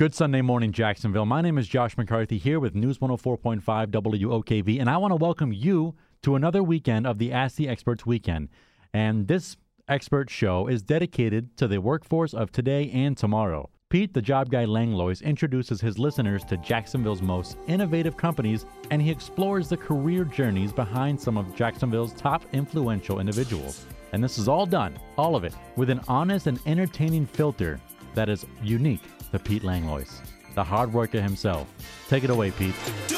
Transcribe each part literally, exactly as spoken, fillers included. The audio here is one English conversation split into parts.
Good Sunday morning, Jacksonville. My name is Josh McCarthy here with News one oh four point five W O K V, and I want to welcome you to another weekend of the Ask the Experts weekend. And this expert show is dedicated to the workforce of today and tomorrow. Pete, the job guy Langlois, introduces his listeners to Jacksonville's most innovative companies, and he explores the career journeys behind some of Jacksonville's top influential individuals. And this is all done, all of it, with an honest and entertaining filter that is unique to Pete Langlois, the hard worker himself. Take it away, Pete.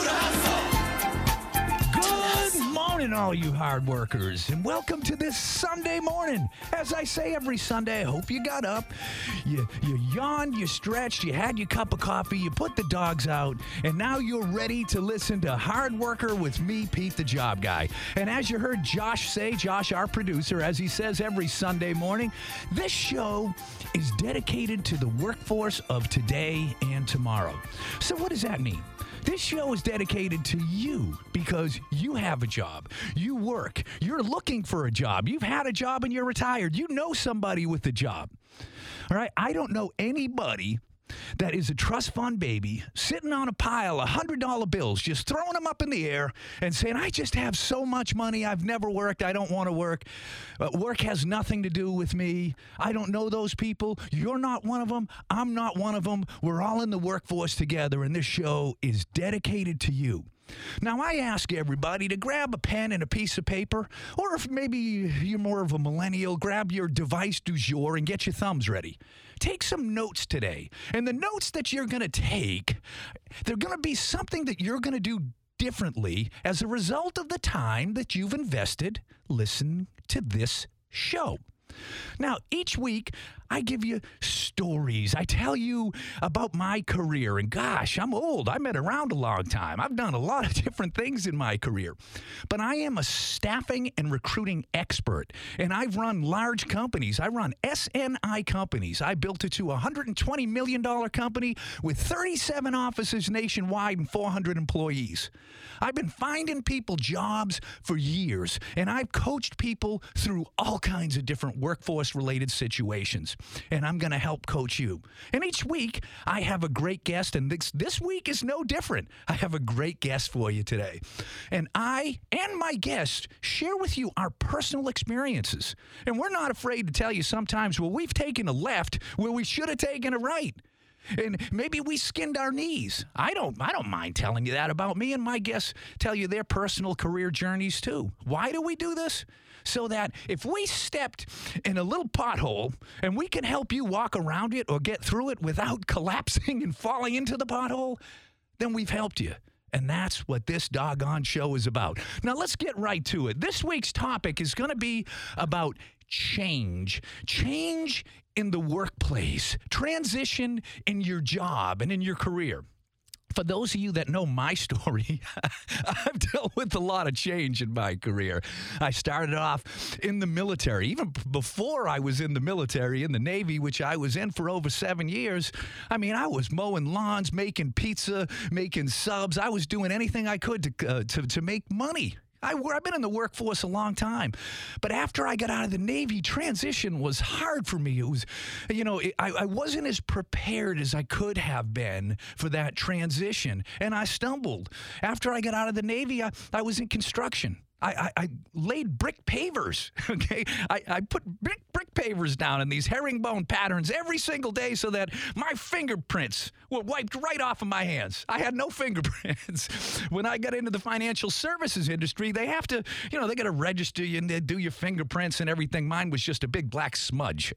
Good morning, all you hard workers, and welcome to this Sunday morning. As I say every Sunday, I hope you got up, you, you yawned, you stretched, you had your cup of coffee, you put the dogs out, and now you're ready to listen to Hard Worker with me, Pete the Job Guy. And as you heard Josh say, Josh, our producer, as he says every Sunday morning, this show is dedicated to the workforce of today and tomorrow. So what does that mean? This show is dedicated to you because you have a job. You work. You're looking for a job. You've had a job and you're retired. You know somebody with a job. All right? I don't know anybody that is a trust fund baby sitting on a pile of one hundred dollar bills, just throwing them up in the air and saying, I just have so much money. I've never worked. I don't want to work. Uh, work has nothing to do with me. I don't know those people. You're not one of them. I'm not one of them. We're all in the workforce together, and this show is dedicated to you. Now, I ask everybody to grab a pen and a piece of paper, or if maybe you're more of a millennial, grab your device du jour and get your thumbs ready. Take some notes today. And the notes that you're going to take, they're going to be something that you're going to do differently as a result of the time that you've invested listening to this show. Now, each week, I give you stories. I tell you about my career. And gosh, I'm old. I've been around a long time. I've done a lot of different things in my career. But I am a staffing and recruiting expert. And I've run large companies. I run S N I companies. I built it to a one hundred twenty million dollars company with thirty-seven offices nationwide and four hundred employees. I've been finding people jobs for years, and I've coached people through all kinds of different workforce-related situations, and I'm going to help coach you. And each week, I have a great guest, and this, this week is no different. I have a great guest for you today. And I and my guest share with you our personal experiences. And we're not afraid to tell you sometimes, well, we've taken a left where we should have taken a right. And maybe we skinned our knees. I don't I don't mind telling you that about me, and my guests tell you their personal career journeys too. Why do we do this? So that if we stepped in a little pothole and we can help you walk around it or get through it without collapsing and falling into the pothole, then we've helped you. And that's what this doggone show is about. Now, let's get right to it. This week's topic is going to be about change. Change in the workplace. Transition in your job and in your career. For those of you that know my story, I've dealt with a lot of change in my career. I started off in the military. Even before I was in the military, in the Navy, which I was in for over seven years, I mean, I was mowing lawns, making pizza, making subs. I was doing anything I could to, uh, to, to make money. I, I've been in the workforce a long time. But after I got out of the Navy, transition was hard for me. It was, you know, it, I, I wasn't as prepared as I could have been for that transition. And I stumbled. After I got out of the Navy, I, I was in construction. I, I, I laid brick pavers, okay? I, I put brick, brick pavers down in these herringbone patterns every single day so that my fingerprints were wiped right off of my hands. I had no fingerprints. When I got into the financial services industry, they have to, you know, they got to register you and they do your fingerprints and everything. Mine was just a big black smudge.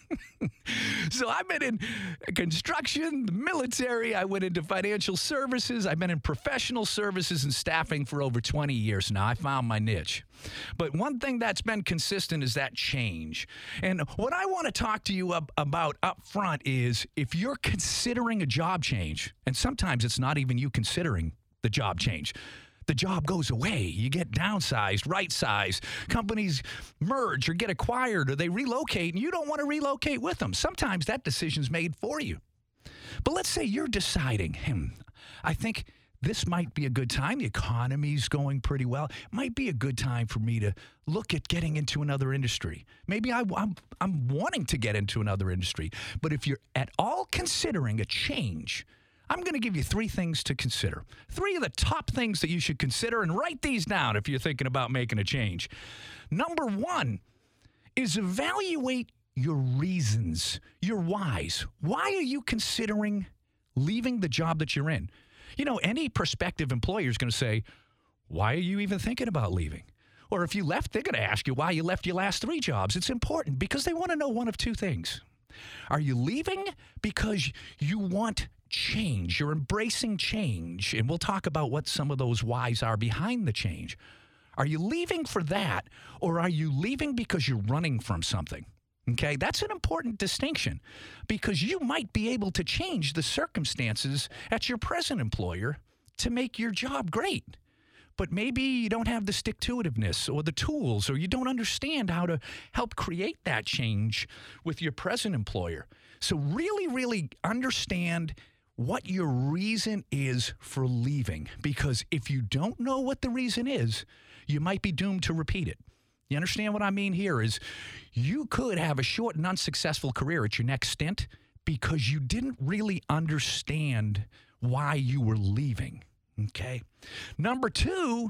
So I've been in construction, the military. I went into financial services. I've been in professional services and staffing for over twenty years now. I found my niche. But one thing that's been consistent is that change. And what I want to talk to you ab- about up front is if you're considering a job change, and sometimes it's not even you considering the job change. The job goes away. You get downsized, right-sized. Companies merge or get acquired or they relocate, and you don't want to relocate with them. Sometimes that decision's made for you. But let's say you're deciding, hmm, I think this might be a good time. The economy's going pretty well. Might be a good time for me to look at getting into another industry. Maybe I, I'm, I'm wanting to get into another industry. But if you're at all considering a change, I'm going to give you three things to consider. Three of the top things that you should consider, and write these down if you're thinking about making a change. Number one is evaluate your reasons, your whys. Why are you considering leaving the job that you're in? You know, any prospective employer is going to say, why are you even thinking about leaving? Or if you left, they're going to ask you why you left your last three jobs. It's important because they want to know one of two things. Are you leaving because you want change? You're embracing change. And we'll talk about what some of those whys are behind the change. Are you leaving for that, or are you leaving because you're running from something? Okay, that's an important distinction because you might be able to change the circumstances at your present employer to make your job great. But maybe you don't have the stick-to-itiveness or the tools, or you don't understand how to help create that change with your present employer. So really, really understand what your reason is for leaving, because if you don't know what the reason is, you might be doomed to repeat it. You understand what I mean here is you could have a short and unsuccessful career at your next stint because you didn't really understand why you were leaving, okay? Number two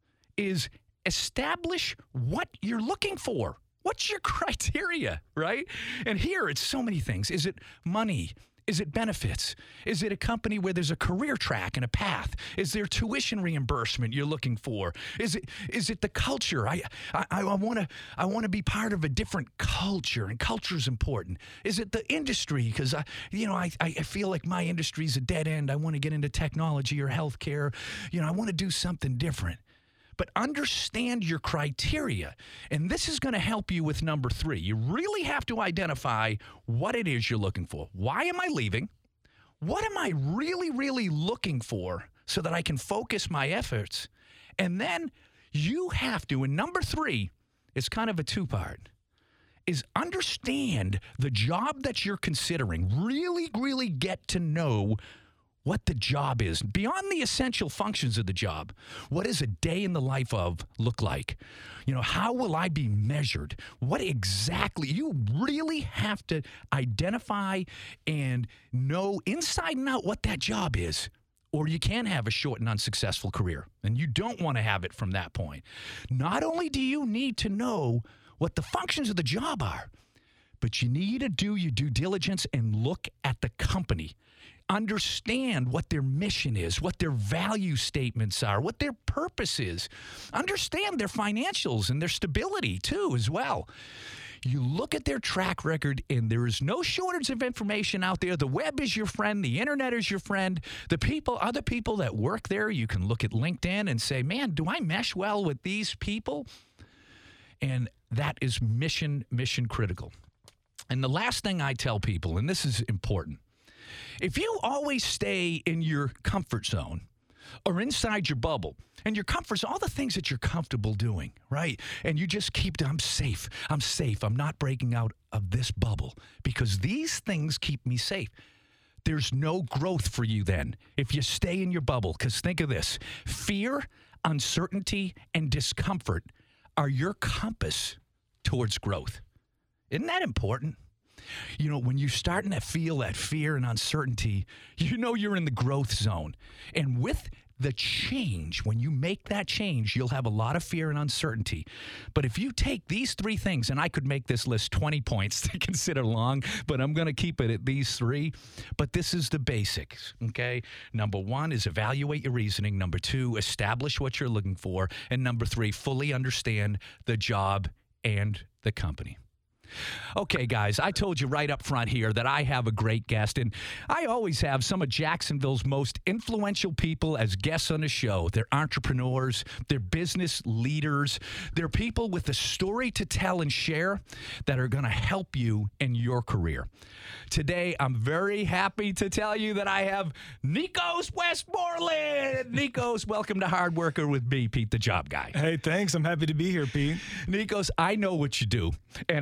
is establish what you're looking for. What's your criteria, right? And here it's so many things. Is it money? Is it benefits? Is it a company where there's a career track and a path? Is there tuition reimbursement you're looking for? Is it is it the culture? I I, I want to I want to be part of a different culture, and culture is important. Is it the industry? Because I you know I I feel like my industry is a dead end. I want to get into technology or healthcare. You know I want to do something different. But understand your criteria. And this is going to help you with number three. You really have to identify what it is you're looking for. Why am I leaving? What am I really, really looking for so that I can focus my efforts? And then you have to, and number three, it's kind of a two-part, is understand the job that you're considering. Really, really get to know what the job is. Beyond the essential functions of the job, what does a day in the life of look like? You know, how will I be measured? What exactly? You really have to identify and know inside and out what that job is, or you can have a short and unsuccessful career, and you don't want to have it from that point. Not only do you need to know what the functions of the job are, but you need to do your due diligence and look at the company. Understand what their mission is, what their value statements are, what their purpose is. Understand their financials and their stability, too, as well. You look at their track record, and there is no shortage of information out there. The web is your friend. The internet is your friend. The people, other people that work there, you can look at LinkedIn and say, man, do I mesh well with these people? And that is mission, mission critical. And the last thing I tell people, and this is important, if you always stay in your comfort zone or inside your bubble, and your comfort zone, all the things that you're comfortable doing, right? And you just keep, I'm safe, I'm safe, I'm not breaking out of this bubble because these things keep me safe. There's no growth for you then if you stay in your bubble, because think of this. Fear, uncertainty, and discomfort are your compass towards growth. Isn't that important? You know, when you're starting to feel that fear and uncertainty, you know you're in the growth zone. And with the change, when you make that change, you'll have a lot of fear and uncertainty. But if you take these three things, and I could make this list twenty points to consider long, but I'm going to keep it at these three. But this is the basics, okay? Number one is evaluate your reasoning. Number two, establish what you're looking for. And number three, fully understand the job and the company. Okay, guys, I told you right up front here that I have a great guest, and I always have some of Jacksonville's most influential people as guests on the show. They're entrepreneurs, they're business leaders, they're people with a story to tell and share that are going to help you in your career. Today, I'm very happy to tell you that I have Nikos Westmoreland. Nikos, welcome to Hard Worker with me, Pete, the Job Guy. Hey, thanks. I'm happy to be here, Pete. Nikos, I know what you do, and I know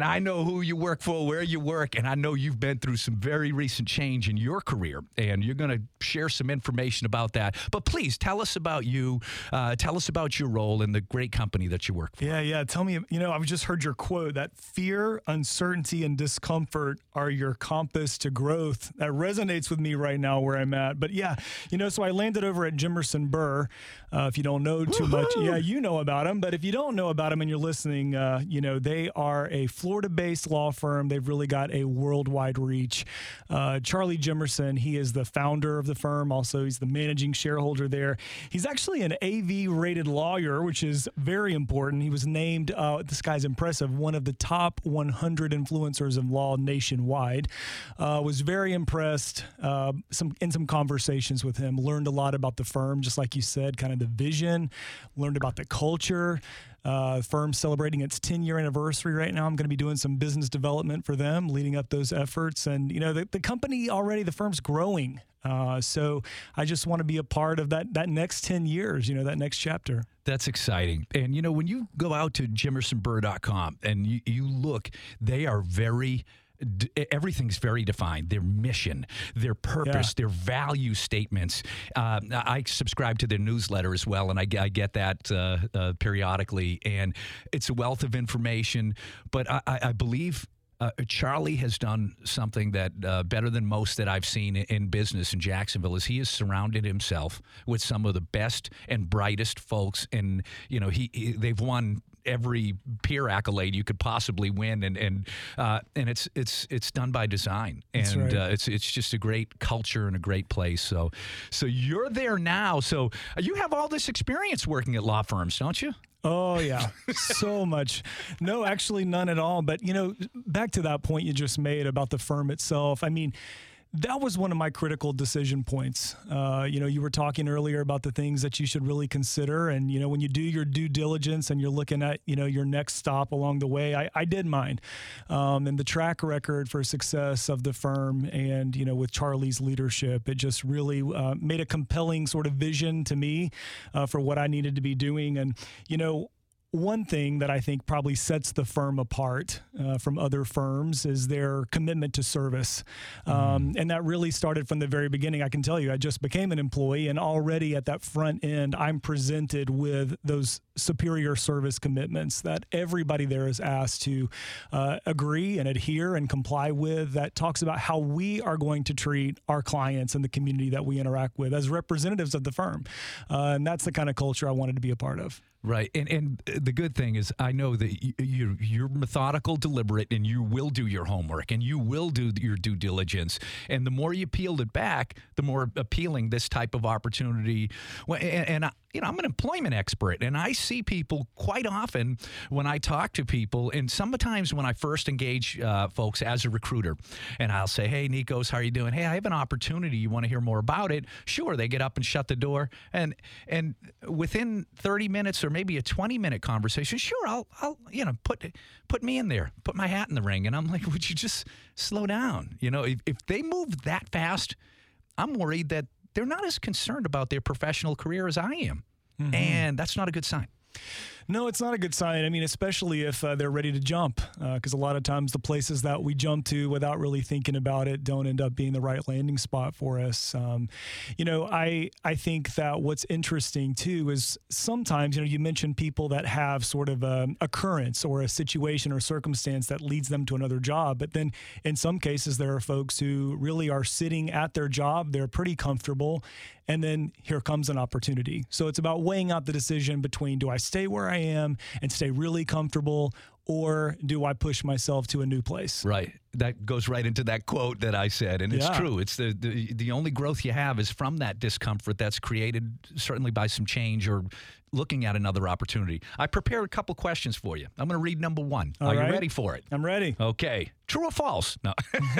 know who you work for, where you work, and I know you've been through some very recent change in your career, and you're going to share some information about that. But please tell us about you. Uh, tell us about your role in the great company that you work for. Yeah, yeah. Tell me, you know, I've just heard your quote that fear, uncertainty, and discomfort are your compass to growth. That resonates with me right now where I'm at. But yeah, you know, so I landed over at Jimerson Burr. Uh, if you don't know too Woo-hoo! much, yeah, you know about them. But if you don't know about them and you're listening, uh, you know, they are a Florida-based law firm. They've really got a worldwide reach. Uh, Charlie Jimerson, he is the founder of the firm. Also, he's the managing shareholder there. He's actually an A V-rated lawyer, which is very important. He was named, uh, this guy's impressive, one of the top one hundred influencers in law nationwide. Uh, was very impressed uh, some in some conversations with him. Learned a lot about the firm, just like you said, kind of the vision. Learned about the culture. Uh, firm celebrating its ten-year anniversary right now. I'm going to be doing some business development for them, leading up those efforts. And, you know, the, the company already, the firm's growing. Uh, so I just want to be a part of that that next ten years, you know, that next chapter. That's exciting. And, you know, when you go out to jimerson burr dot com and you, you look, they are very everything's very defined. Their mission, their purpose, yeah. their value statements. Uh, I subscribe to their newsletter as well, and I, I get that uh, uh, periodically. And it's a wealth of information. But I, I believe uh, Charlie has done something that uh, better than most that I've seen in business in Jacksonville is he has surrounded himself with some of the best and brightest folks. And, you know, he, he they've won every peer accolade you could possibly win, and and uh, and it's it's it's done by design, and right. uh, it's it's just a great culture and a great place. So, so you're there now. So you have all this experience working at law firms, don't you? Oh, yeah. So much. No, actually none at all. But, you know, back to that point you just made about the firm itself. I mean, that was one of my critical decision points. Uh, you know, you were talking earlier about the things that you should really consider. And, you know, when you do your due diligence and you're looking at, you know, your next stop along the way, I, I did mine. Um, and the track record for success of the firm and, you know, with Charlie's leadership, it just really uh, made a compelling sort of vision to me uh, for what I needed to be doing. And, you know, one thing that I think probably sets the firm apart uh, from other firms is their commitment to service. Um, mm. And that really started from the very beginning. I can tell you, I just became an employee, and already at that front end, I'm presented with those superior service commitments that everybody there is asked to uh, agree and adhere and comply with, that talks about how we are going to treat our clients and the community that we interact with as representatives of the firm. Uh, and that's the kind of culture I wanted to be a part of. Right. And and the good thing is I know that you, you're methodical, deliberate, and you will do your homework and you will do your due diligence. And the more you peeled it back, the more appealing this type of opportunity. And, and I, you know, I'm an employment expert, and I see people quite often when I talk to people, and sometimes when I first engage uh, folks as a recruiter, and I'll say, hey, Nikos, how are you doing? Hey, I have an opportunity. You want to hear more about it? Sure. They get up and shut the door. And and within thirty minutes or maybe a twenty minute conversation, sure, I'll, I'll, you know, put put me in there, put my hat in the ring. And I'm like, would you just slow down? You know, if, if they move that fast, I'm worried that they're not as concerned about their professional career as I am. Mm-hmm. And that's not a good sign. No, it's not a good sign. I mean, especially if uh, they're ready to jump, because uh, a lot of times the places that we jump to without really thinking about it don't end up being the right landing spot for us. Um, you know, I I think that what's interesting too is sometimes, you know, you mentioned people that have sort of a occurrence or a situation or circumstance that leads them to another job. But then in some cases, there are folks who really are sitting at their job. They're pretty comfortable. And then here comes an opportunity. So it's about weighing out the decision between, do I stay where I am and stay really comfortable, or do I push myself to a new place? Right. That goes right into that quote that I said. And it's yeah. true. It's the, the the only growth you have is from that discomfort that's created certainly by some change or looking at another opportunity. I prepared a couple questions for you. I'm going to read number one. All Are right. you ready for it? I'm ready. Okay. True or false? No.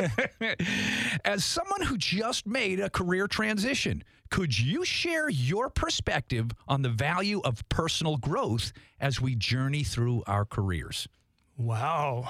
As someone who just made a career transition, could you share your perspective on the value of personal growth as we journey through our careers? Wow.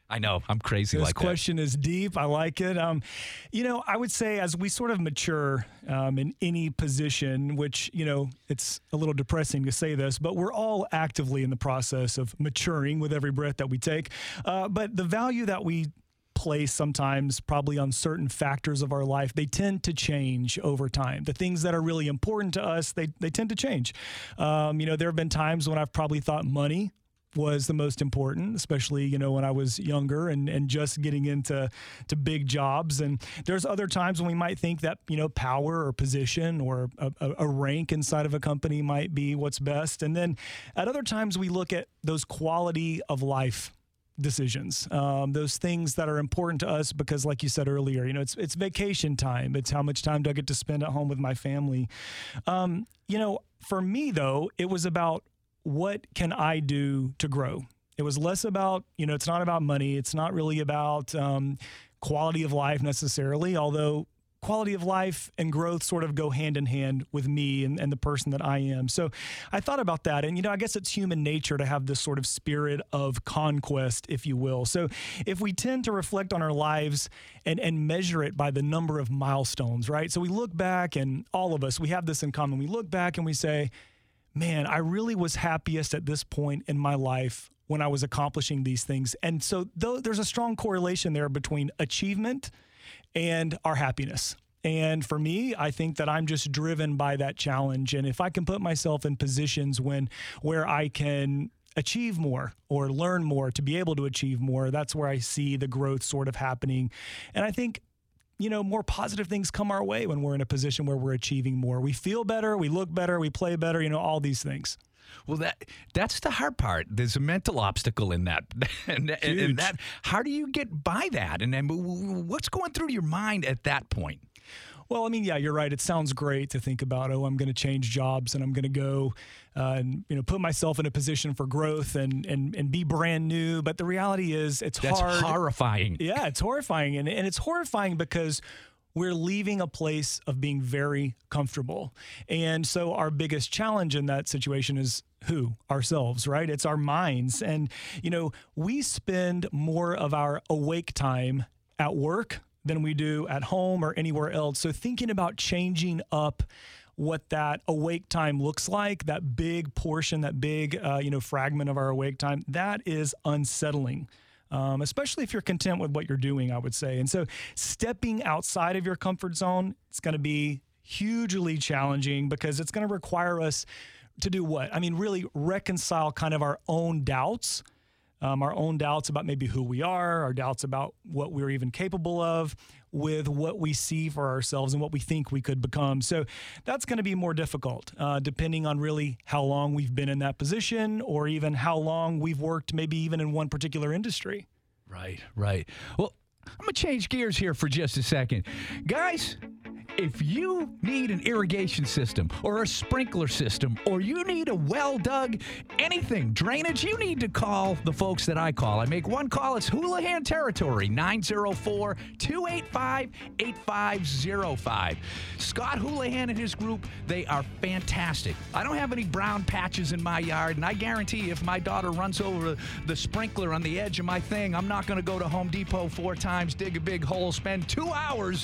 I know. I'm crazy this like that. This question is deep. I like it. Um, you know, I would say as we sort of mature um, in any position, which, you know, it's a little depressing to say this, but we're all actively in the process of maturing with every breath that we take. Uh, but the value that we place sometimes probably on certain factors of our life, they tend to change over time. The things that are really important to us, they, they tend to change. Um, you know, there have been times when I've probably thought money was the most important, especially, you know, when I was younger and, and just getting into to big jobs. And there's other times when we might think that, you know, power or position or a, a rank inside of a company might be what's best. And then at other times we look at those quality of life decisions, um, those things that are important to us because, like you said earlier, you know, it's it's vacation time. It's how much time do I get to spend at home with my family. Um, you know, for me, though, it was about what can I do to grow? It was less about, you know, it's not about money. It's not really about um, quality of life necessarily, although quality of life and growth sort of go hand in hand with me and, and the person that I am. So I thought about that. And, you know, I guess it's human nature to have this sort of spirit of conquest, if you will. So if we tend to reflect on our lives and, and measure it by the number of milestones, right? So we look back, and all of us, we have this in common. We look back and we say, man, I really was happiest at this point in my life when I was accomplishing these things. And so though there's a strong correlation there between achievement and our happiness. And for me, I think that I'm just driven by that challenge. And if I can put myself in positions when where I can achieve more or learn more to be able to achieve more, that's where I see the growth sort of happening. And I think, you know, more positive things come our way when we're in a position where we're achieving more. We feel better, we look better, we play better, you know, all these things. Well, that that's the hard part. There's a mental obstacle in that. and, and, and that, how do you get by that? And then what's going through your mind at that point? Well, I mean, yeah, you're right. It sounds great to think about, oh, I'm going to change jobs and I'm going to go uh, and, you know, put myself in a position for growth and and, and be brand new. But the reality is it's That's hard. That's horrifying. Yeah, it's horrifying. And, and it's horrifying because we're leaving a place of being very comfortable. And so our biggest challenge in that situation is who? Ourselves, right? It's our minds. And, you know, we spend more of our awake time at work than we do at home or anywhere else. So thinking about changing up what that awake time looks like, that big portion, that big, uh, you know, fragment of our awake time, that is unsettling. Um, especially if you're content with what you're doing, I would say. And so stepping outside of your comfort zone, it's going to be hugely challenging because it's going to require us to do what? I mean, really reconcile kind of our own doubts, um, our own doubts about maybe who we are, our doubts about what we're even capable of with what we see for ourselves and what we think we could become. So that's going to be more difficult, uh, depending on really how long we've been in that position or even how long we've worked maybe even in one particular industry. Right, right. Well, I'm going to change gears here for just a second. Guys, if you need an irrigation system or a sprinkler system or you need a well dug, anything, drainage, you need to call the folks that I call. I make one call. It's Houlihan Territory, nine oh four, two eight five, eight five oh five. Scott Houlihan and his group, they are fantastic. I don't have any brown patches in my yard, and I guarantee if my daughter runs over the sprinkler on the edge of my thing, I'm not going to go to Home Depot four times, dig a big hole, spend two hours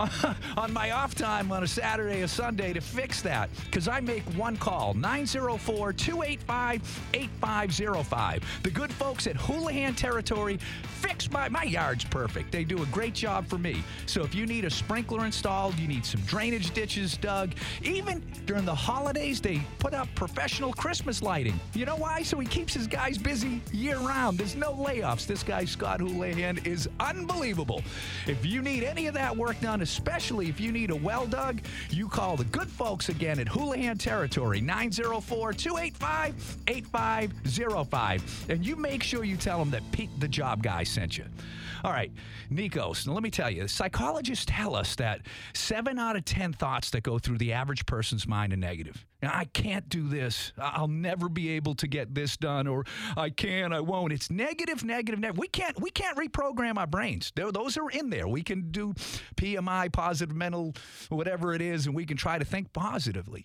on my off time on a Saturday or Sunday to fix that, because I make one call, nine oh four, two eight five, eight five oh five. The good folks at Houlihan Territory fix my, my yard's perfect. They do a great job for me. So if you need a sprinkler installed, you need some drainage ditches dug, even during the holidays, they put up professional Christmas lighting. You know why? So he keeps his guys busy year round. There's no layoffs. This guy, Scott Houlihan, is unbelievable. If you need any of that work done, especially if you need a well dug, you call the good folks again at Houlihan Territory, nine oh four, two eight five, eight five oh five. And you make sure you tell them that Pete the Job Guy sent you. All right, Nikos, now let me tell you, psychologists tell us that seven out of ten thoughts that go through the average person's mind are negative. Now, I can't do this. I'll never be able to get this done, or I can, I won't. It's negative, negative, negative. We can't, we can't reprogram our brains. They're, those are in there. We can do P M I, positive mental, whatever it is, and we can try to think positively.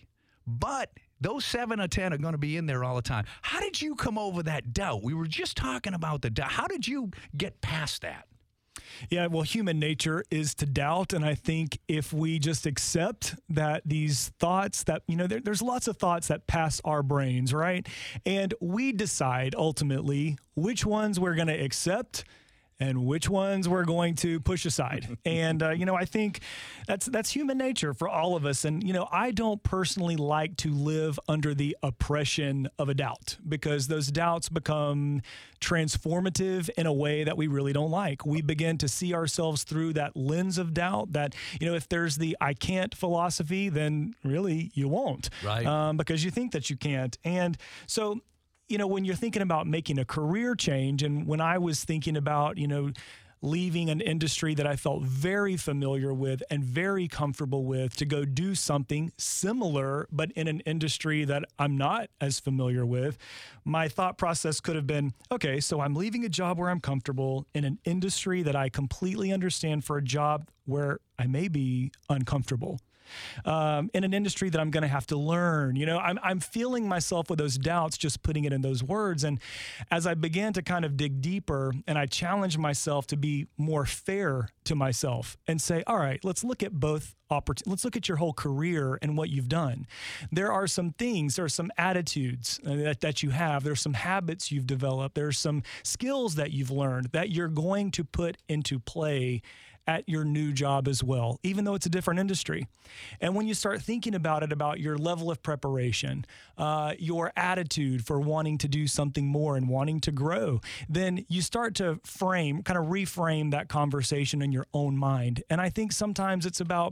but those seven or ten are going to be in there all the time. How did you come over that doubt? We were just talking about the doubt. How did you get past that? Yeah, well, human nature is to doubt. And I think if we just accept that these thoughts that, you know, there, there's lots of thoughts that pass our brains, right? And we decide ultimately which ones we're going to accept and which ones we're going to push aside. And, uh, you know, I think that's that's human nature for all of us. And, you know, I don't personally like to live under the oppression of a doubt, because those doubts become transformative in a way that we really don't like. We begin to see ourselves through that lens of doubt that, you know, if there's the I can't philosophy, then really you won't. Right. Um, because you think that you can't. And so, you know, when you're thinking about making a career change, and when I was thinking about, you know, leaving an industry that I felt very familiar with and very comfortable with to go do something similar, but in an industry that I'm not as familiar with, my thought process could have been, okay, so I'm leaving a job where I'm comfortable in an industry that I completely understand for a job where I may be uncomfortable. Um, in an industry that I'm going to have to learn. You know, I'm, I'm feeling myself with those doubts, just putting it in those words. And as I began to kind of dig deeper, and I challenged myself to be more fair to myself and say, all right, let's look at both opportunities. Let's look at your whole career and what you've done. There are some things, there are some attitudes that, that you have. There's some habits you've developed. There's some skills that you've learned that you're going to put into play at your new job as well, even though it's a different industry. And when you start thinking about it, about your level of preparation, uh, your attitude for wanting to do something more and wanting to grow, then you start to frame, kind of reframe that conversation in your own mind. And I think sometimes it's about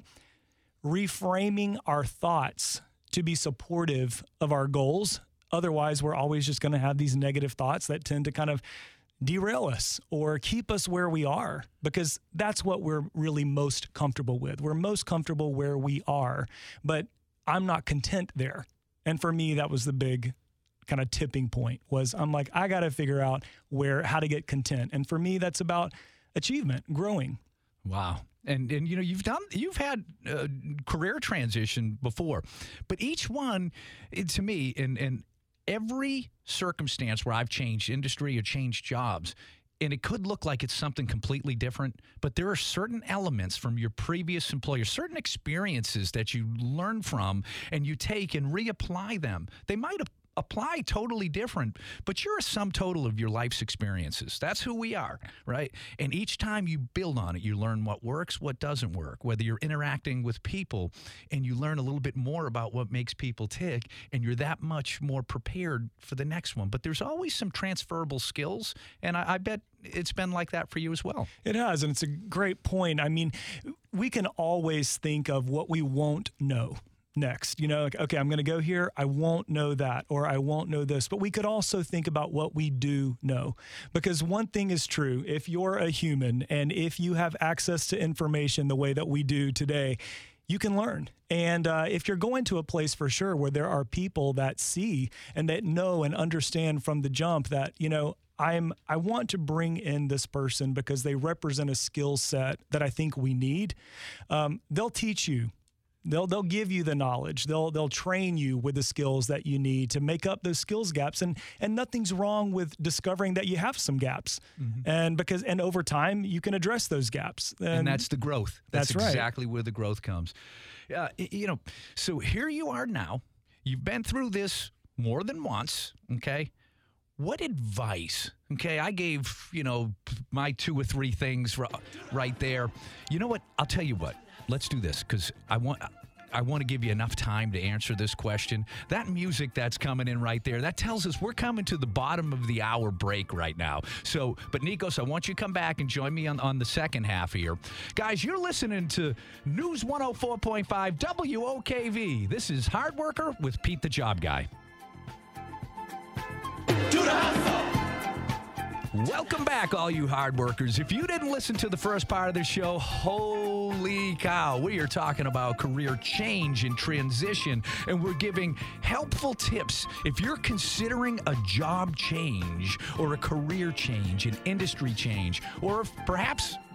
reframing our thoughts to be supportive of our goals. Otherwise, we're always just going to have these negative thoughts that tend to kind of derail us or keep us where we are, because that's what we're really most comfortable with. We're most comfortable where we are, but I'm not content there. And for me, that was the big kind of tipping point, was I'm like, I got to figure out where, how to get content. And for me, that's about achievement, growing. Wow. And, and you know, you've done, you've had uh, career transition before, but each one, it, to me, and, and every circumstance where I've changed industry or changed jobs, and it could look like it's something completely different, but there are certain elements from your previous employer, certain experiences that you learn from and you take and reapply them. They might have apply totally different, but you're a sum total of your life's experiences. That's who we are, right? And each time you build on it, you learn what works, what doesn't work, whether you're interacting with people and you learn a little bit more about what makes people tick, and you're that much more prepared for the next one. But there's always some transferable skills, and I, I bet it's been like that for you as well. It has, and it's a great point. I mean, we can always think of what we won't know next. You know, like, okay, I'm going to go here. I won't know that, or I won't know this. But we could also think about what we do know. Because one thing is true. If you're a human and if you have access to information the way that we do today, you can learn. And uh, if you're going to a place for sure where there are people that see and that know and understand from the jump that, you know, I'm, I want to bring in this person because they represent a skill set that I think we need, um, they'll teach you. They'll they'll give you the knowledge. They'll they'll train you with the skills that you need to make up those skills gaps. And and nothing's wrong with discovering that you have some gaps. Mm-hmm. And because and over time you can address those gaps. And, and that's the growth. That's, that's exactly right. where the growth comes. Uh, you know, so here you are now. You've been through this more than once. Okay. What advice? Okay, I gave, you know, my two or three things right there. You know what? I'll tell you what. Let's do this, because I want I want to give you enough time to answer this question. That music that's coming in right there, that tells us we're coming to the bottom of the hour break right now. So, but Nikos, I want you to come back and join me on, on the second half here. Guys, you're listening to News one oh four point five W O K V. This is Hard Worker with Pete the Job Guy. Do the hustle. Welcome back, all you hard workers. If you didn't listen to the first part of the show, holy cow, we are talking about career change and transition, and we're giving helpful tips if you're considering a job change or a career change, an industry change, or if perhaps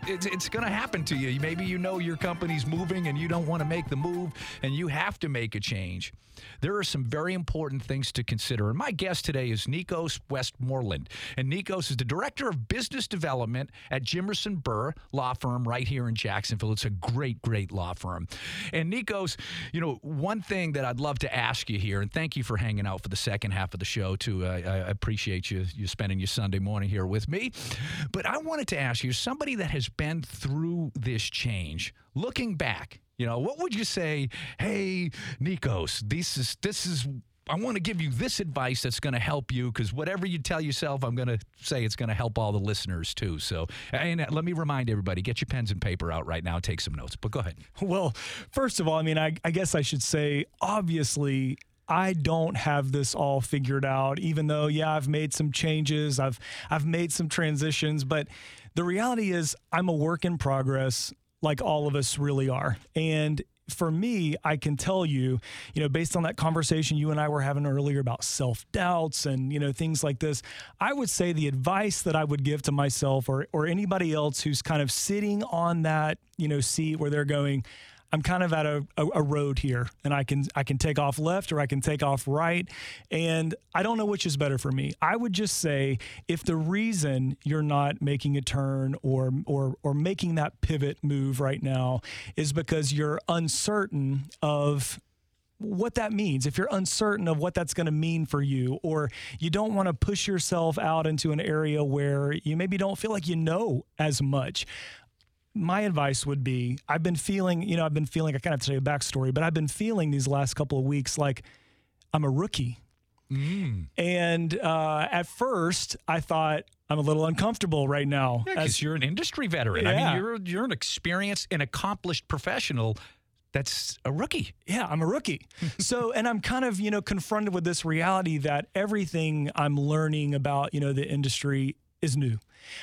it's, it's going to happen to you. Maybe you know your company's moving and you don't want to make the move and you have to make a change. There are some very important things to consider. And my guest today is Nikos Westmoreland. And Nikos is the Director of Business Development at Jimerson Burr Law Firm right here in Jacksonville. It's a great, great law firm. And Nikos, you know, one thing that I'd love to ask you here, and thank you for hanging out for the second half of the show, too. I, I appreciate you, you spending your Sunday morning here with me. But I wanted to ask you, somebody that has been through this change, looking back, you know, what would you say, hey, Nikos, this is, this is, I want to give you this advice that's going to help you, because whatever you tell yourself, I'm going to say it's going to help all the listeners too. So, and let me remind everybody, get your pens and paper out right now, take some notes, but go ahead. Well, first of all, I mean, I, I guess I should say, obviously, I don't have this all figured out, even though, yeah, I've made some changes, I've, I've made some transitions, but the reality is I'm a work in progress, like all of us really are. And for me, I can tell you, you know, based on that conversation you and I were having earlier about self-doubts and, you know, things like this, I would say the advice that I would give to myself or or anybody else who's kind of sitting on that, you know, seat where they're going, I'm kind of at a, a, a road here, and I can I can take off left or I can take off right, and I don't know which is better for me. I would just say, if the reason you're not making a turn or or or making that pivot move right now is because you're uncertain of what that means, if you're uncertain of what that's going to mean for you, or you don't want to push yourself out into an area where you maybe don't feel like you know as much, my advice would be, I've been feeling, you know, I've been feeling, I kind of have to tell you a backstory, but I've been feeling these last couple of weeks like I'm a rookie. Mm. And uh, at first, I thought, I'm a little uncomfortable right now. Yeah, because you're an industry veteran. Yeah. I mean, you're you're an experienced and accomplished professional that's a rookie. Yeah, I'm a rookie. So, and I'm kind of, you know, confronted with this reality that everything I'm learning about, you know, the industry is new.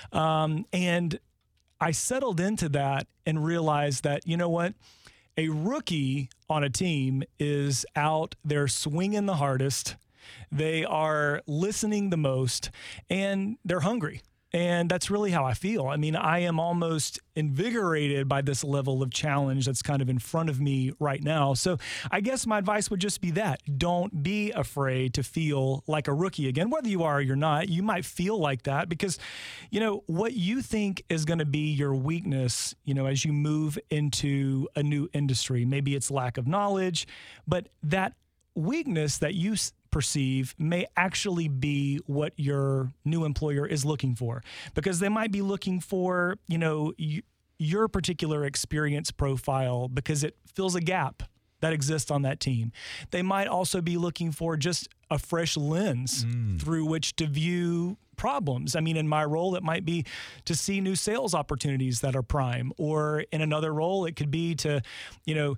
Um, and I settled into that and realized that, you know what, a rookie on a team is out there swinging the hardest. They are listening the most, and they're hungry. And that's really how I feel. I mean, I am almost invigorated by this level of challenge that's kind of in front of me right now. So I guess my advice would just be that. Don't be afraid to feel like a rookie again. Whether you are or you're not, you might feel like that because, you know, what you think is going to be your weakness, you know, as you move into a new industry, maybe it's lack of knowledge, but that weakness that you perceive may actually be what your new employer is looking for, because they might be looking for, you know, y- your particular experience profile because it fills a gap that exists on that team. They might also be looking for just a fresh lens mm. through which to view problems. I mean, in my role, it might be to see new sales opportunities that are prime, or in another role, it could be to, you know,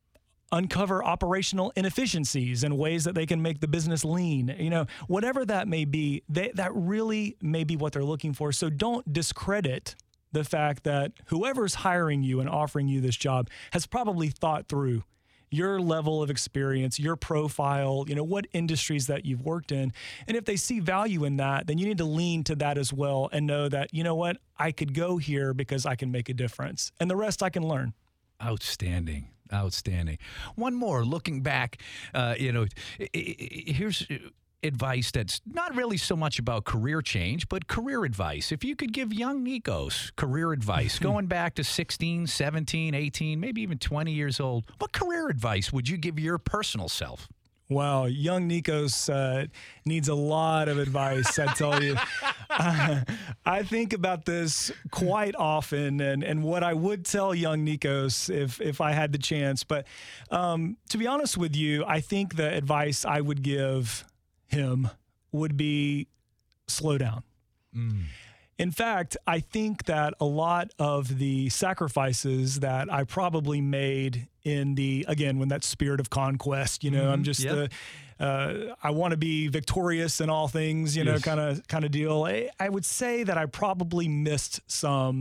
uncover operational inefficiencies and ways that they can make the business lean. You know, whatever that may be, they, that really may be what they're looking for. So don't discredit the fact that whoever's hiring you and offering you this job has probably thought through your level of experience, your profile, you know, what industries that you've worked in. And if they see value in that, then you need to lean to that as well and know that, you know what, I could go here because I can make a difference. And the rest I can learn. Outstanding. Outstanding. One more, looking back, uh, you know, here's advice that's not really so much about career change, but career advice. If you could give young Nikos career advice, going back to sixteen, seventeen, eighteen, maybe even twenty years old, what career advice would you give your personal self? Wow, young Nikos uh, needs a lot of advice, I tell you. Uh, I think about this quite often, and, and what I would tell young Nikos if, if I had the chance. But um, to be honest with you, I think the advice I would give him would be slow down. Mm. In fact, I think that a lot of the sacrifices that I probably made in the, again, when that spirit of conquest, you know, mm-hmm. I'm just yep. the, uh, I want to be victorious in all things, you yes. know, kind of kind of deal. I, I would say that I probably missed some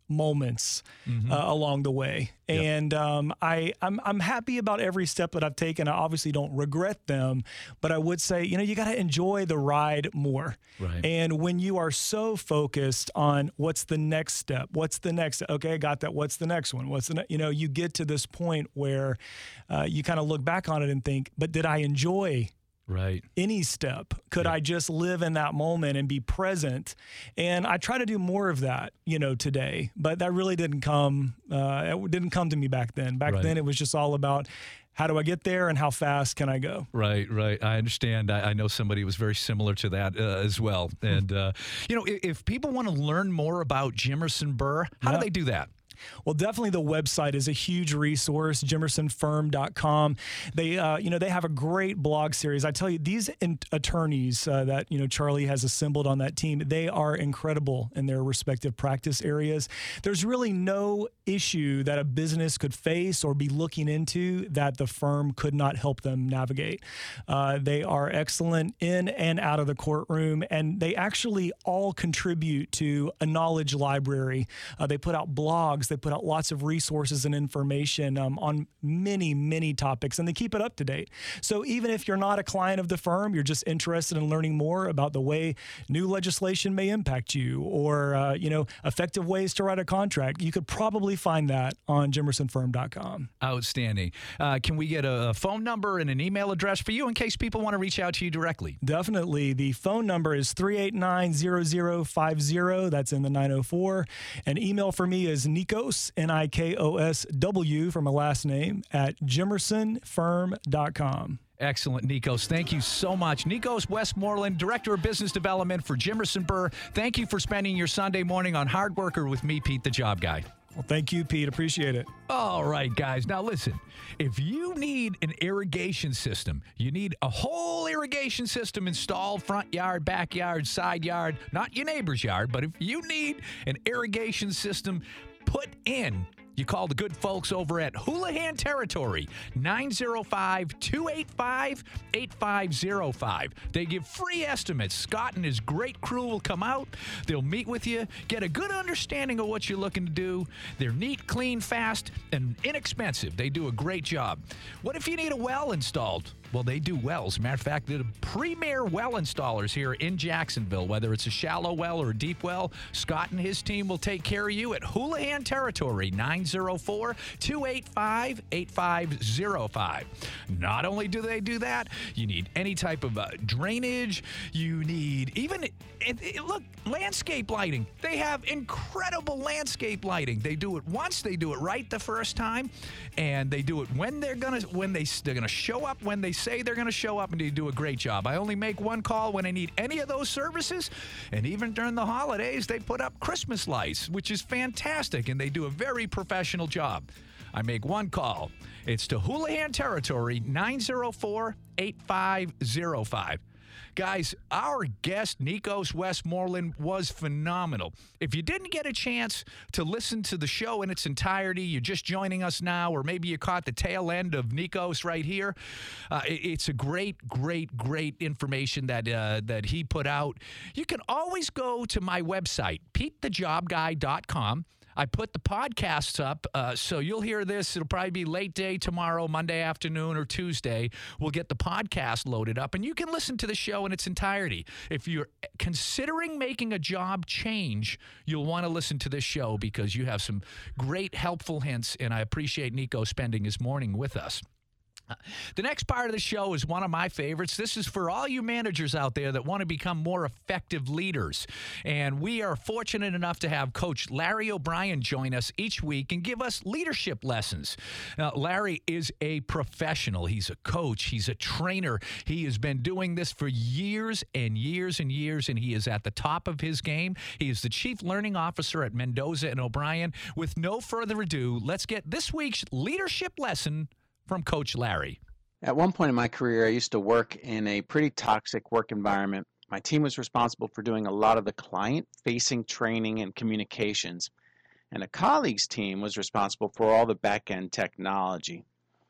moments Mm-hmm. uh, along the way. Yep. And um, I, I'm, I'm happy about every step that I've taken. I obviously don't regret them, but I would say, you know, you got to enjoy the ride more. Right. And when you are so focused on what's the next step, what's the next, okay, I got that. What's the next one? What's the, ne-? you know, you get to this point where uh, you kind of look back on it and think, but did I enjoy Right. any step? Could Yeah. I just live in that moment and be present? And I try to do more of that, you know, today, but that really didn't come, uh, it didn't come to me back then. Back Right. then it was just all about how do I get there and how fast can I go? Right, right. I understand. I, I know somebody who was very similar to that uh, as well. And, uh, you know, if, if people want to learn more about Jimerson Burr, how Yeah. do they do that? Well, definitely the website is a huge resource, jimerson firm dot com. They, uh, you know, they have a great blog series. I tell you, these in- attorneys uh, that, you know, Charlie has assembled on that team, they are incredible in their respective practice areas. There's really no issue that a business could face or be looking into that the firm could not help them navigate. Uh, they are excellent in and out of the courtroom, and they actually all contribute to a knowledge library. Uh, they put out blogs. They put out lots of resources and information um, on many, many topics, and they keep it up to date. So even if you're not a client of the firm, you're just interested in learning more about the way new legislation may impact you or, uh, you know, effective ways to write a contract, you could probably find that on jimerson firm dot com. Outstanding. Uh, can we get a phone number and an email address for you in case people want to reach out to you directly? Definitely. The phone number is three eight nine, zero zero five zero. That's in the nine oh four. And email for me is Nikos, N I K O S W for my last name, at jimerson firm dot com. Excellent, Nikos. Thank you so much. Nikos Westmoreland, Director of Business Development for Jimerson Burr. Thank you for spending your Sunday morning on Hard Worker with me, Pete the Job Guy. Well, thank you, Pete. Appreciate it. All right, guys. Now, listen, if you need an irrigation system, you need a whole irrigation system installed, front yard, backyard, side yard, not your neighbor's yard, but if you need an irrigation system put in, you call the good folks over at Houlihan Territory, nine oh five, two eight five, eight five oh five. They give free estimates. Scott and his great crew will come out. They'll meet with you, get a good understanding of what you're looking to do. They're neat, clean, fast, and inexpensive. They do a great job. What if you need a well installed? Well, they do wells. Matter of fact, they're the premier well installers here in Jacksonville. Whether it's a shallow well or a deep well, Scott and his team will take care of you at Houlihan Territory, nine oh four, two eight five, eight five oh five. Not only do they do that, you need any type of uh, drainage. You need even, it, it, look, landscape lighting. They have incredible landscape lighting. They do it once, they do it right the first time, and they do it when they're gonna when they they're gonna show up when they say they're gonna show up, and they do a great job. I only make one call when I need any of those services, and even during the holidays, they put up Christmas lights, which is fantastic, and they do a very professional job. I make one call. It's to Houlihan Territory, nine oh four, eight five oh five. Guys, our guest, Nikos Westmoreland, was phenomenal. If you didn't get a chance to listen to the show in its entirety, you're just joining us now, or maybe you caught the tail end of Nikos right here, uh, it, it's a great, great, great information that uh, that he put out. You can always go to my website, pete the job guy dot com. I put the podcasts up, uh, so you'll hear this. It'll probably be late day tomorrow, Monday afternoon, or Tuesday. We'll get the podcast loaded up, and you can listen to the show in its entirety. If you're considering making a job change, you'll want to listen to this show because you have some great, helpful hints, and I appreciate Nico spending his morning with us. Uh, the next part of the show is one of my favorites. This is for all you managers out there that want to become more effective leaders. And we are fortunate enough to have Coach Larry O'Brien join us each week and give us leadership lessons. Now, Larry is a professional. He's a coach. He's a trainer. He has been doing this for years and years and years, and he is at the top of his game. He is the Chief Learning Officer at Mendoza and O'Brien. With no further ado, let's get this week's leadership lesson from Coach Larry. At one point in my career, I used to work in a pretty toxic work environment. My team was responsible for doing a lot of the client-facing training and communications, and a colleague's team was responsible for all the back-end technology.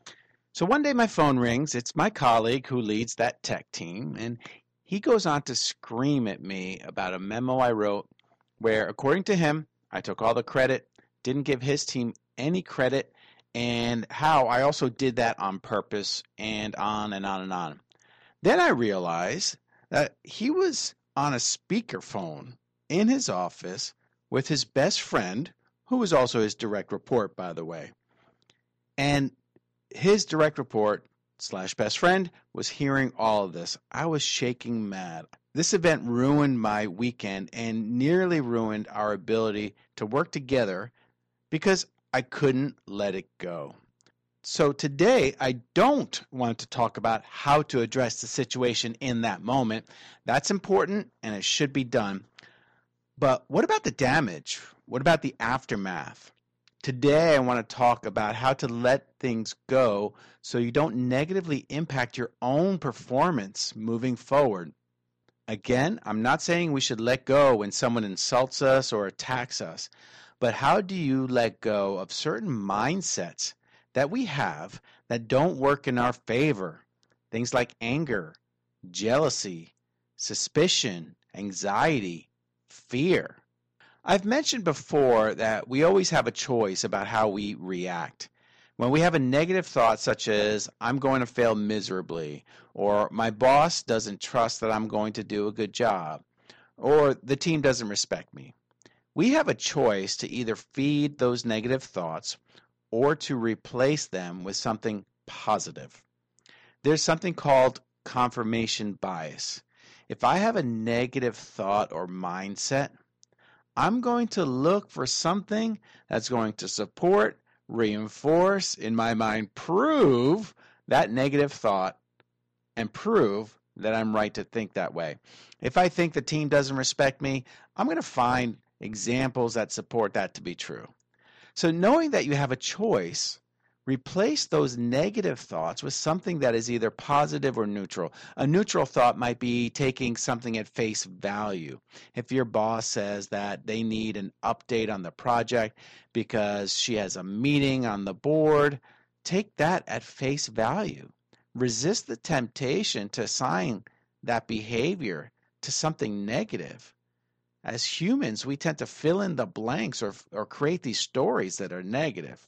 So one day my phone rings. It's my colleague who leads that tech team, and he goes on to scream at me about a memo I wrote where, according to him, I took all the credit, didn't give his team any credit, and how I also did that on purpose, and on and on and on. Then I realized that he was on a speakerphone in his office with his best friend, who was also his direct report, by the way. And his direct report slash best friend was hearing all of this. I was shaking mad. This event ruined my weekend and nearly ruined our ability to work together because I couldn't let it go. So today, I don't want to talk about how to address the situation in that moment. That's important and it should be done. But what about the damage? What about the aftermath? Today, I want to talk about how to let things go so you don't negatively impact your own performance moving forward. Again, I'm not saying we should let go when someone insults us or attacks us, but how do you let go of certain mindsets that we have that don't work in our favor? Things like anger, jealousy, suspicion, anxiety, fear. I've mentioned before that we always have a choice about how we react. When we have a negative thought such as, I'm going to fail miserably, or my boss doesn't trust that I'm going to do a good job, or the team doesn't respect me, we have a choice to either feed those negative thoughts or to replace them with something positive. There's something called confirmation bias. If I have a negative thought or mindset, I'm going to look for something that's going to support, reinforce, in my mind, prove that negative thought and prove that I'm right to think that way. If I think the team doesn't respect me, I'm going to find examples that support that to be true. So knowing that you have a choice, replace those negative thoughts with something that is either positive or neutral. A neutral thought might be taking something at face value. If your boss says that they need an update on the project because she has a meeting on the board, take that at face value. Resist the temptation to assign that behavior to something negative. As humans, we tend to fill in the blanks or, or create these stories that are negative.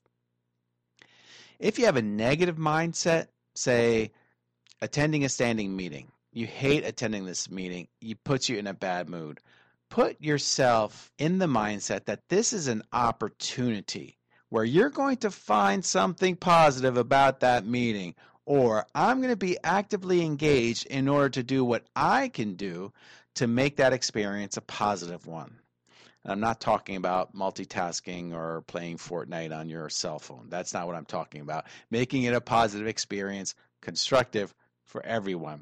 If you have a negative mindset, say attending a standing meeting, you hate attending this meeting, it puts you in a bad mood. Put yourself in the mindset that this is an opportunity where you're going to find something positive about that meeting, or I'm going to be actively engaged in order to do what I can do to make that experience a positive one. I'm not talking about multitasking or playing Fortnite on your cell phone. That's not what I'm talking about. Making it a positive experience, constructive for everyone.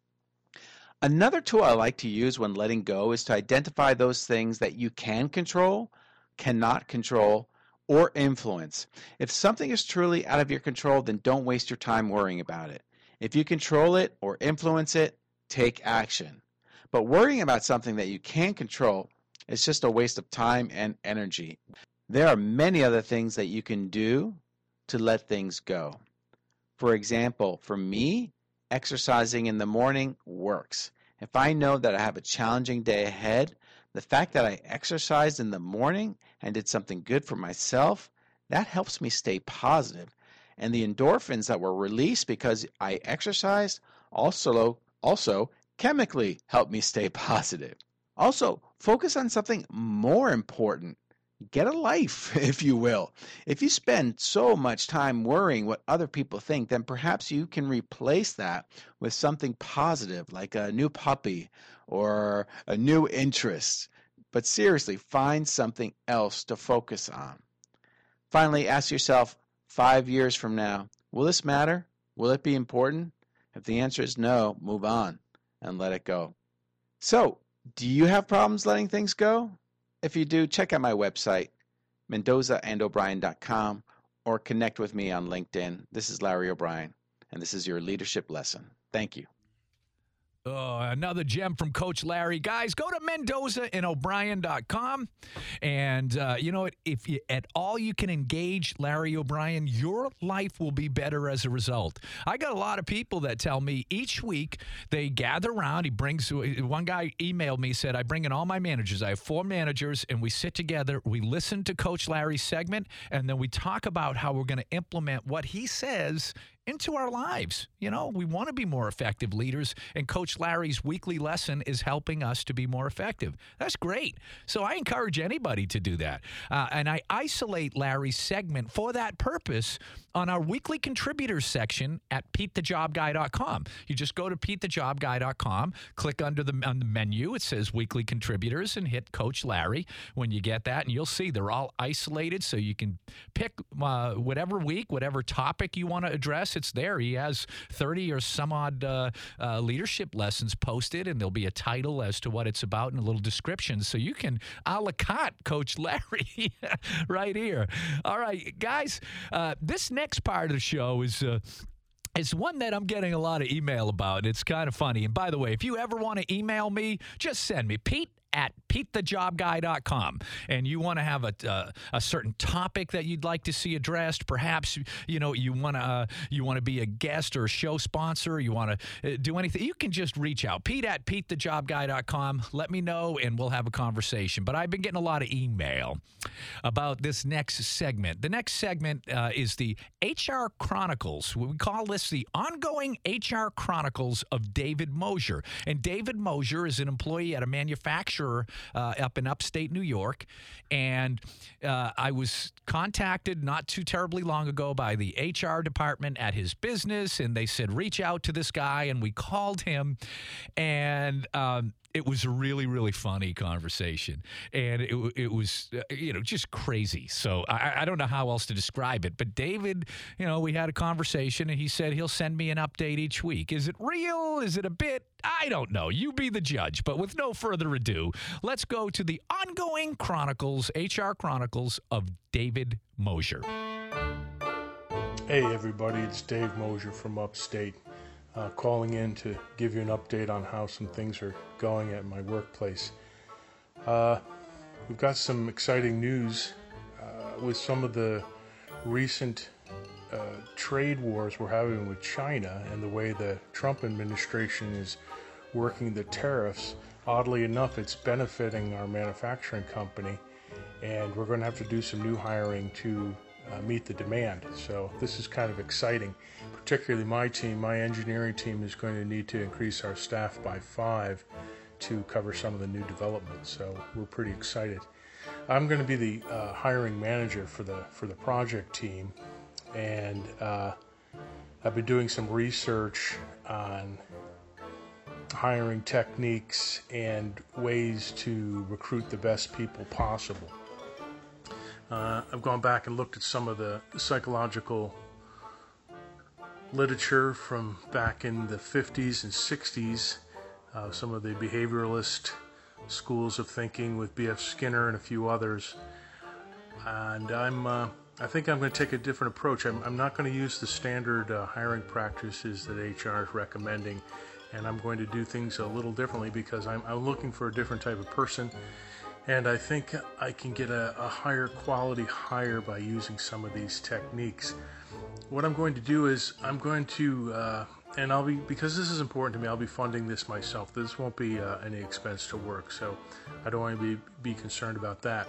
Another tool I like to use when letting go is to identify those things that you can control, cannot control, or influence. If something is truly out of your control, then don't waste your time worrying about it. If you control it or influence it, take action. But worrying about something that you can't control, it's just a waste of time and energy. There are many other things that you can do to let things go. For example, for me, exercising in the morning works. If I know that I have a challenging day ahead, the fact that I exercised in the morning and did something good for myself, that helps me stay positive. And the endorphins that were released because I exercised also, also chemically help me stay positive. Also, focus on something more important. Get a life, if you will. If you spend so much time worrying what other people think, then perhaps you can replace that with something positive, like a new puppy or a new interest. But seriously, find something else to focus on. Finally, ask yourself, five years from now, will this matter? Will it be important? If the answer is no, move on and let it go. So, do you have problems letting things go? If you do, check out my website, mendoza and o'brien dot com, or connect with me on LinkedIn. This is Larry O'Brien, and this is your leadership lesson. Thank you. Oh, another gem from Coach Larry. Guys, go to Mendoza and O'Brien dot com. And uh, you know what? If you at all you can engage Larry O'Brien, your life will be better as a result. I got a lot of people that tell me each week they gather around. He brings, one guy emailed me, said, I bring in all my managers. I have four managers, and we sit together. We listen to Coach Larry's segment, and then we talk about how we're going to implement what he says into our lives. You know, we want to be more effective leaders, and Coach Larry's weekly lesson is helping us to be more effective. That's great. So I encourage anybody to do that. Uh, and I isolate Larry's segment for that purpose on our weekly contributors section at Pete the Job Guy dot com. You just go to Pete the Job Guy dot com, click under the, on the menu. It says weekly contributors, and hit Coach Larry when you get that, and you'll see they're all isolated, so you can pick uh, whatever week, whatever topic you want to address. It's there. He has thirty or some odd uh, uh, leadership lessons posted, and there'll be a title as to what it's about and a little description. So you can a la carte Coach Larry right here. All right, guys, uh, this next part of the show is uh, It's one that I'm getting a lot of email about. It's kind of funny. And by the way, if you ever want to email me, just send me Pete at Pete the Job Guy dot com, and you want to have a uh, a certain topic that you'd like to see addressed. Perhaps you know you want to uh, you want to be a guest or a show sponsor. You want to uh, do anything. You can just reach out, Pete at Pete the Job Guy dot com. Let me know, and we'll have a conversation. But I've been getting a lot of email about this next segment. The next segment uh, is the H R Chronicles. We call this the ongoing H R Chronicles of David Mosier. And David Mosier is an employee at a manufacturer Uh, up in upstate New York, and uh, I was contacted not too terribly long ago by the H R department at his business, and they said reach out to this guy, and we called him, and um, it was a really, really funny conversation, and it, it was, uh, you know, just crazy. So I, I don't know how else to describe it, but David, you know, we had a conversation, and he said he'll send me an update each week. Is it real? Is it a bit? I don't know. You be the judge. But with no further ado, let's go to the ongoing chronicles, H R Chronicles of David Mosier. Hey, everybody. It's Dave Mosier from upstate. Uh, calling in to give you an update on how some things are going at my workplace. Uh, we've got some exciting news uh, with some of the recent uh, trade wars we're having with China and the way the Trump administration is working the tariffs. Oddly enough, it's benefiting our manufacturing company, and we're going to have to do some new hiring to Uh, meet the demand. So this is kind of exciting. Particularly my team, my engineering team is going to need to increase our staff by five to cover some of the new developments. So we're pretty excited. I'm going to be the uh, hiring manager for the for the project team, and uh, I've been doing some research on hiring techniques and ways to recruit the best people possible. Uh, I've gone back and looked at some of the psychological literature from back in the fifties and sixties, uh, some of the behavioralist schools of thinking with B F Skinner and a few others. And I'm, uh, I think I'm going to take a different approach. I'm, I'm not going to use the standard uh, hiring practices that H R is recommending, and I'm going to do things a little differently because I'm, I'm looking for a different type of person. And I think I can get a, a higher quality hire by using some of these techniques. What I'm going to do is I'm going to, uh, and I'll be, because this is important to me, I'll be funding this myself. This won't be uh, any expense to work, so I don't want to be, be concerned about that.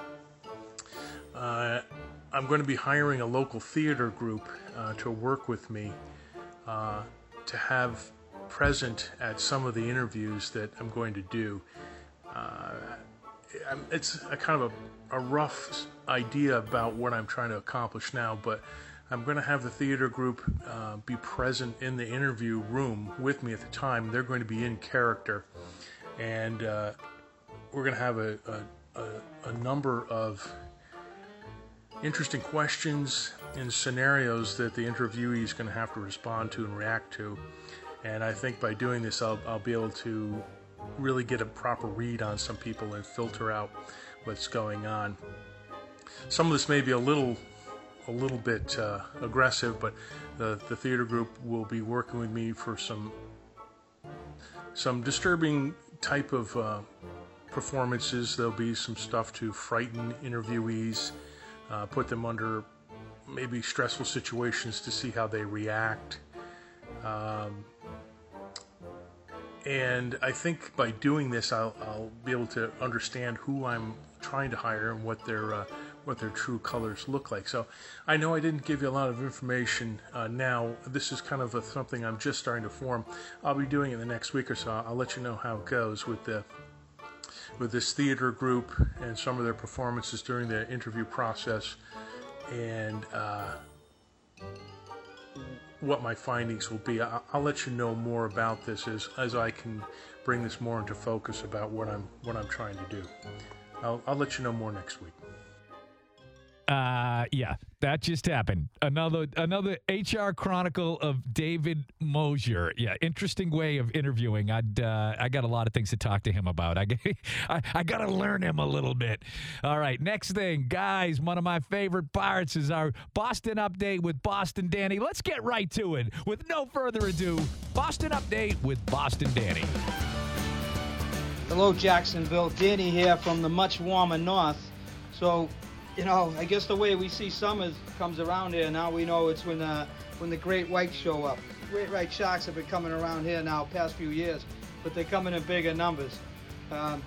Uh, I'm going to be hiring a local theater group uh, to work with me uh, to have present at some of the interviews that I'm going to do. Uh, It's a kind of a, a rough idea about what I'm trying to accomplish now, but I'm going to have the theater group uh, be present in the interview room with me at the time. They're going to be in character, and uh, we're going to have a, a, a number of interesting questions and scenarios that the interviewee is going to have to respond to and react to. And I think by doing this, I'll, I'll be able to really get a proper read on some people and filter out what's going on. Some of this may be a little a little bit uh, aggressive, but the, the theater group will be working with me for some some disturbing type of uh, performances. There'll be some stuff to frighten interviewees, uh, put them under maybe stressful situations to see how they react. Um, and I think by doing this, I'll, I'll be able to understand who I'm trying to hire and what their uh, what their true colors look like. So I know I didn't give you a lot of information uh, now. This is kind of a, something I'm just starting to form. I'll be doing it the next week or so. I'll let you know how it goes with the with this theater group and some of their performances during the interview process, and uh, what my findings will be. I'll, I'll let you know more about this as as I can bring this more into focus about what I'm what I'm trying to do. I'll, I'll let you know more next week. Uh, yeah, that just happened. Another another H R chronicle of David Mosier. Yeah, interesting way of interviewing. I'd uh, I got a lot of things to talk to him about. I I, I got to learn him a little bit. All right, next thing, guys. One of my favorite parts is our Boston update with Boston Danny. Let's get right to it. With no further ado, Boston update with Boston Danny. Hello, Jacksonville. Danny here from the much warmer north. So, you know, I guess the way we see summer comes around here now, we know it's when uh, when the great whites show up. Great white sharks have been coming around here now past few years, but they're coming in bigger numbers. Um,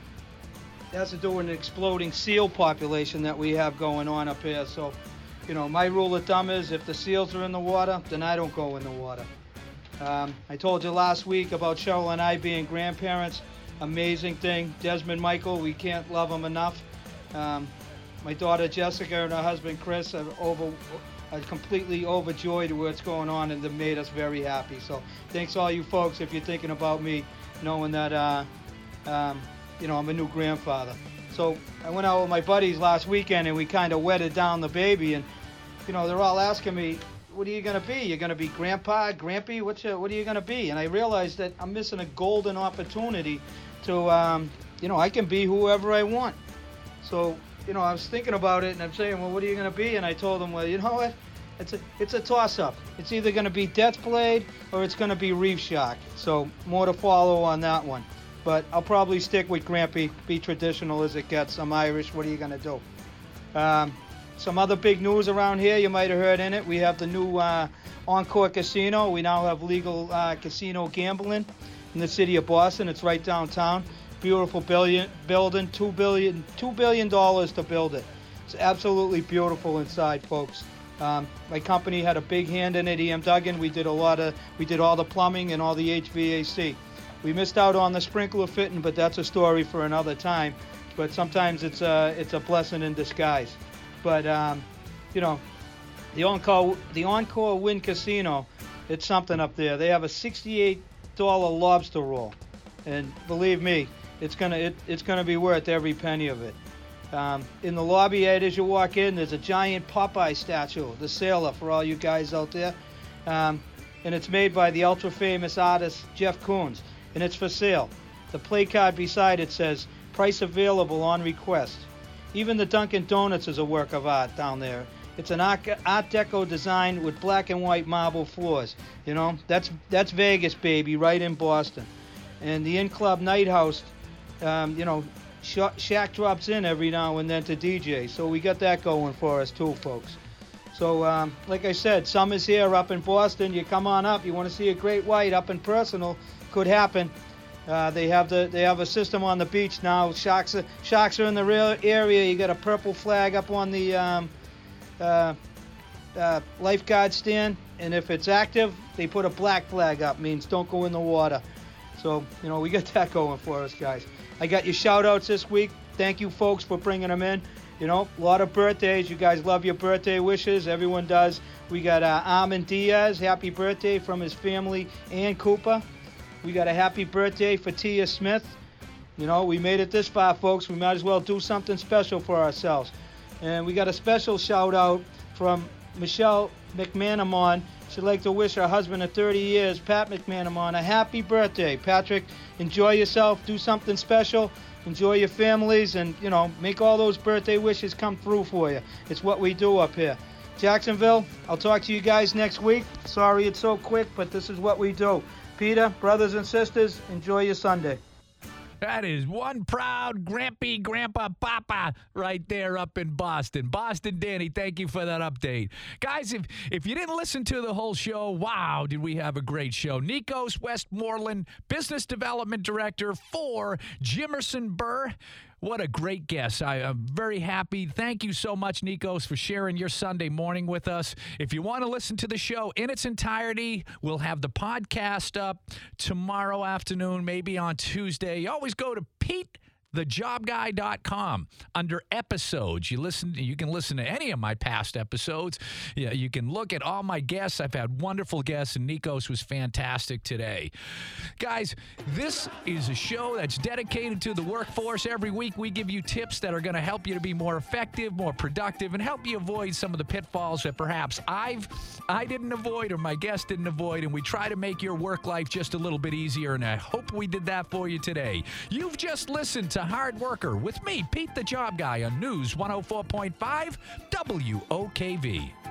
it has to do with an exploding seal population that we have going on up here. So, you know, my rule of thumb is if the seals are in the water, then I don't go in the water. Um, I told you last week about Cheryl and I being grandparents. Amazing thing. Desmond Michael, we can't love him enough. Um, My daughter Jessica and her husband Chris are over, are completely overjoyed with what's going on, and they've made us very happy. So thanks all you folks if you're thinking about me, knowing that uh, um, you know I'm a new grandfather. So I went out with my buddies last weekend and we kind of wetted down the baby, and you know they're all asking me, "What are you gonna be? You're gonna be grandpa, grampy? What's your, what are you gonna be?" And I realized that I'm missing a golden opportunity to, um, you know, I can be whoever I want. So. You know, I was thinking about it, and I'm saying, well, what are you going to be? And I told him, well, you know what? It's a it's a toss-up. It's either going to be Deathblade or it's going to be Reef Shark. So more to follow on that one. But I'll probably stick with Grampy, be traditional as it gets. I'm Irish. What are you going to do? Um, some other big news around here you might have heard in it. We have the new uh, Encore Casino. We now have legal uh, casino gambling in the city of Boston. It's right downtown. Beautiful billion, building, two billion, two billion dollars to build it. It's absolutely beautiful inside, folks. Um, my company had a big hand in it. E M Duggan. We did a lot of, we did all the plumbing and all the H V A C. We missed out on the sprinkler fitting, but that's a story for another time. But sometimes it's a, it's a blessing in disguise. But um, you know, the Encore, the Encore Wynn Casino, it's something up there. They have a sixty-eight dollar lobster roll, and believe me. It's gonna it, it's gonna be worth every penny of it. Um, in the lobby, Ed, as you walk in, there's a giant Popeye statue, the sailor, for all you guys out there, um, and it's made by the ultra famous artist Jeff Koons, and it's for sale. The play card beside it says "Price available on request." Even the Dunkin' Donuts is a work of art down there. It's an art, art deco design with black and white marble floors. You know, that's that's Vegas, baby, right in Boston. And the In Club Night House. Um, you know, Sha- Shaq drops in every now and then to D J, so we got that going for us too, folks. So, um, like I said, summer's here up in Boston. You come on up. You want to see a great white up and personal? Could happen. Uh, they have the they have a system on the beach now. Sharks are, sharks are in the real area. You got a purple flag up on the um, uh, uh, lifeguard stand, and if it's active, they put a black flag up. Means don't go in the water. So, you know, we got that going for us, guys. I got your shout-outs this week. Thank you, folks, for bringing them in. You know, a lot of birthdays. You guys love your birthday wishes. Everyone does. We got uh, Armin Diaz. Happy birthday from his family and Cooper. We got a happy birthday for Tia Smith. You know, we made it this far, folks. We might as well do something special for ourselves. And we got a special shout-out from Michelle McManamon. She'd like to wish her husband of thirty years, Pat McManamon, a happy birthday. Patrick, enjoy yourself, do something special, enjoy your families, and, you know, make all those birthday wishes come through for you. It's what we do up here. Jacksonville, I'll talk to you guys next week. Sorry it's so quick, but this is what we do. Peter, brothers and sisters, enjoy your Sunday. That is one proud Grampy Grandpa Papa right there up in Boston. Boston Danny, thank you for that update. Guys, if, if you didn't listen to the whole show, wow, did we have a great show. Nikos Westmoreland, Business Development Director for Jimerson Burr. What a great guest. I am very happy. Thank you so much, Nikos, for sharing your Sunday morning with us. If you want to listen to the show in its entirety, we'll have the podcast up tomorrow afternoon, maybe on Tuesday. You always go to Pete the job guy dot com under episodes. You listen. You can listen to any of my past episodes. Yeah, you can look at all my guests. I've had wonderful guests, and Nikos was fantastic today. Guys, this is a show that's dedicated to the workforce. Every week we give you tips that are going to help you to be more effective, more productive, and help you avoid some of the pitfalls that perhaps I've I didn't avoid or my guest didn't avoid, and we try to make your work life just a little bit easier, and I hope we did that for you today. You've just listened to Hard Worker with me, Pete the Job Guy, on News one oh four point five W O K V.